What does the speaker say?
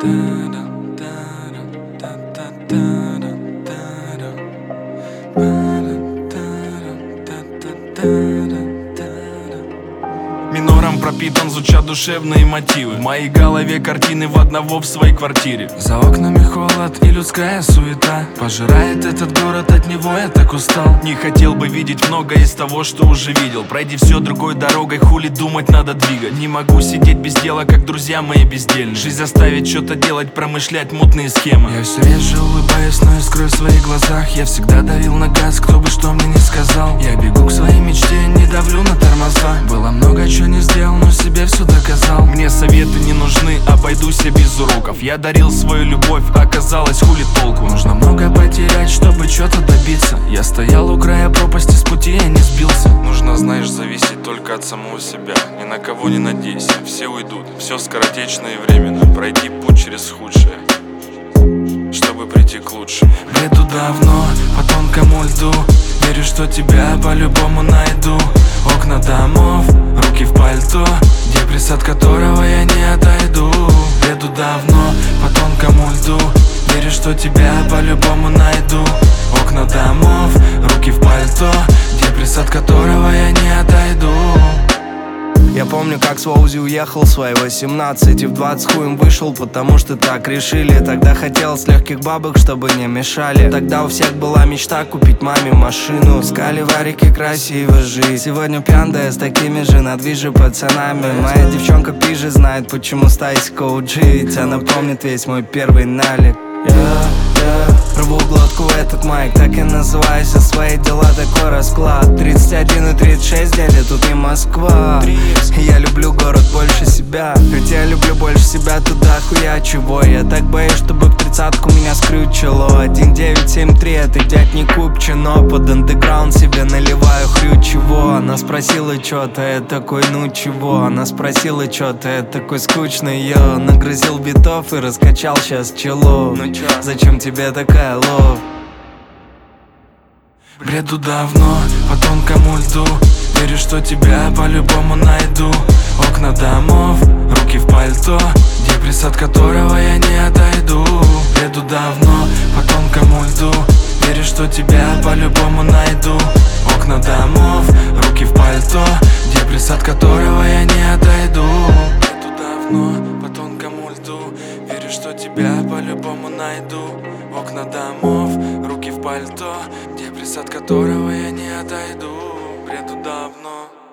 Минором пропитан, звучат душевные мотивы. В моей голове картины в одного в своей квартире. За окнами холод и людская суета пожирает этот город, от него я так устал. Не хотел бы видеть многое из того, что уже видел. Пройди все другой дорогой, хули думать надо двигать. Не могу сидеть без дела, как друзья мои бездельные. Жизнь заставит что-то делать, промышлять мутные схемы. Я все реже улыбаюсь, но искрой в своих глазах. Я всегда давил на газ, кто бы что мне не сказал. Я бегу к своей мечте, не давлю на тормоза. Было много чего не сделал, но себе все доказал. Мне советы не нужны, обойдусь я без уроков. Я дарил свою любовь, оказалось, хули толку. Нужно много потерять, чтобы что-то добиться. Я стоял у края пропасти, с пути я не сбился. Нужно, знаешь, зависеть только от самого себя. Ни на кого не надейся, все уйдут. Все скоротечно и временно. Пройди путь через худшее, чтобы прийти к лучшему. Бреду давно по тонкому льду. Верю, что тебя по-любому найду. Окна домов, руки в пальто, депресс, от которого я не отойду. Бреду давно по тонкому льду. Верю, что тебя по-любому найду. Окна домов, руки в пальто, депресс, от которого я не отойду. Я помню, как с Воузи уехал в свои 18 и в 20 хуем вышел, потому что так решили. Тогда хотелось легких бабок, чтобы не мешали. Тогда у всех была мечта купить маме машину. Искали варики, красиво жить. Сегодня пьяная с такими же надвижи пацанами. Моя девчонка пиже знает, почему Стасик OG. Ведь она помнит весь мой первый налик. Рву глотку этот майк, так и называюсь, а свои дела такой расклад. 31 и 36, дядя, тут не Москва. Я люблю город больше себя, хотя я люблю больше себя туда хуя чего. Я так боюсь, чтобы в 30-ку меня скрючило. 1973, это дядь не Купчино. Под андеграунд себе наливаю хрю чего. Она спросила чё-то, я такой, ну чего. Она спросила чё-то, я такой скучный, йо. Нагрузил битов и раскачал сейчас чело. Ну чё, зачем тебе такая лов? Бреду давно по тонкому льду. Верю, что тебя по-любому найду. Окна домов, руки в пальто, депресс, от которого я не отойду. Бреду давно по тонкому льду. Верю, что тебя по-любому найду. Окна домов, руки в пальто, депресс, от которого я не отойду. Бреду давно по тонкому льду. Верю, что тебя по-любому найду. Окна домов, руки в пальто, депресс, от которого я не отойду. Бреду давно.